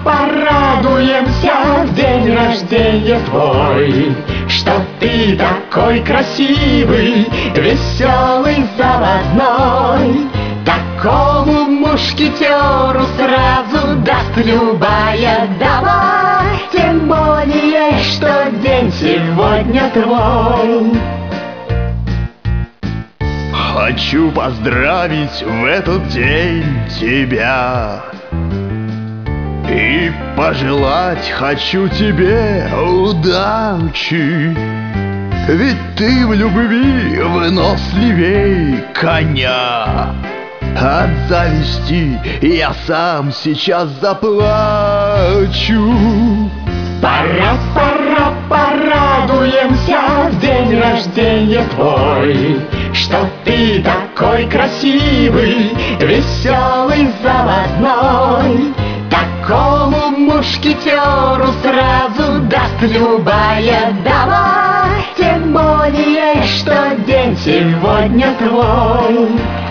порадуемся в день рождения твой, что ты такой красивый, веселый, заводной. Такому мушкетеру сразу даст любая дама, тем более, что день сегодня твой. Хочу поздравить в этот день тебя и пожелать хочу тебе удачи, ведь ты в любви выносливей коня. От зависти я сам сейчас заплачу. Пора, порадуемся в день рождения твой, что ты такой красивый, веселый, заводной. Такому мушкетеру сразу даст любая дама, тем более, что день сегодня твой.